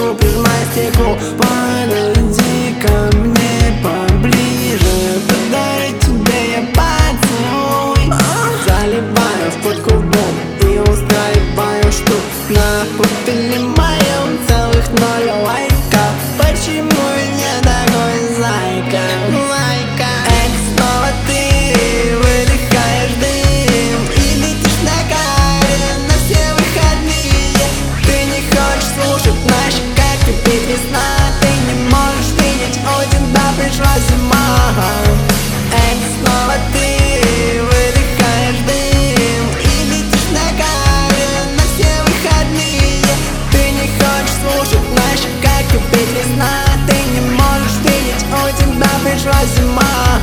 руку, прижимай стеклу. Подойди ко мне поближе, подарю тебе я поцелуй. Заливаю в водку бомб и устраиваю штук на профиле моем целых 0 лайков. Почему не такой зайка? Это снова ты выдыхаешь дым и летишь на каре на все выходные. Ты не хочешь слушать на щеках кипит весна. Ты не можешь видеть, у тебя пришла зима. Это снова ты выдыхаешь дым и летишь на каре на все выходные. Ты не хочешь слушать на щеках кипит весна. Ты не можешь видеть, у тебя пришла зима.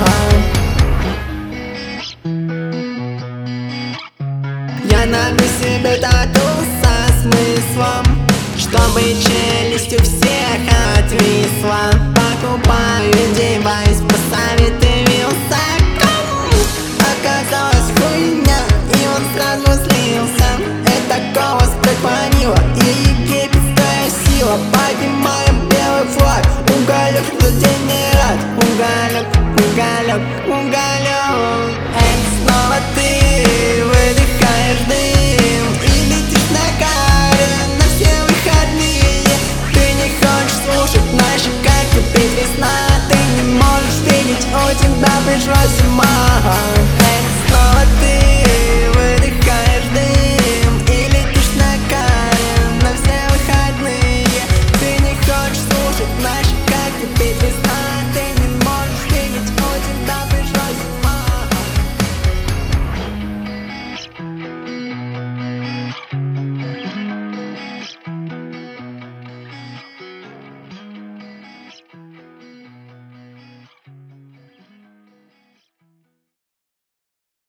Я набью себе тату со смыслом, чтобы челюсть у всех отвисла. Покупаю, одеваюсь по советам Вилсаком. Оказалась хуйня, и он сразу слился. Это голос как манила, и египетская сила. Поднимаем белый флаг, уголек, кто день не рад. Уголек, уголек, уголек. Это снова ты выдыхаешь дым и летишь на каре на все выходные. Ты не хочешь слушать на щеках кипит весна. Ты не можешь видеть, у тебя пришла зима.